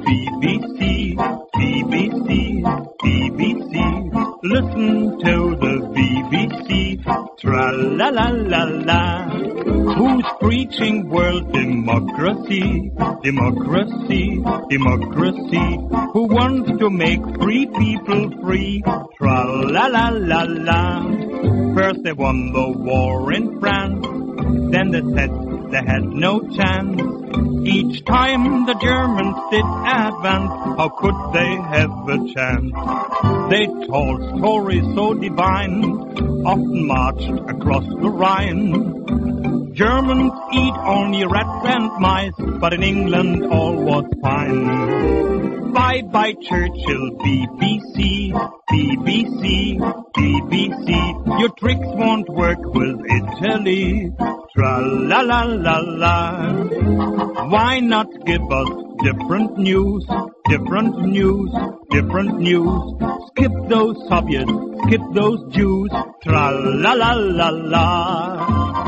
BBC, BBC, BBC. Listen to the BBC, tra-la-la-la-la. Who's preaching world democracy, democracy, democracy? Who wants to make free people free, tra-la-la-la-la. First they won the war in France, then they said they had no chance. Each time the Germans did advance, how could they have a chance? They told stories so divine, often marched across the Rhine. Germans eat only rats and mice, but in England all was fine. Bye-bye Churchill, BBC, BBC, BBC. Your tricks won't work with Italy, tra-la-la-la-la. Why not give us different news, different news, different news? Skip those Soviets, skip those Jews, tra-la-la-la-la.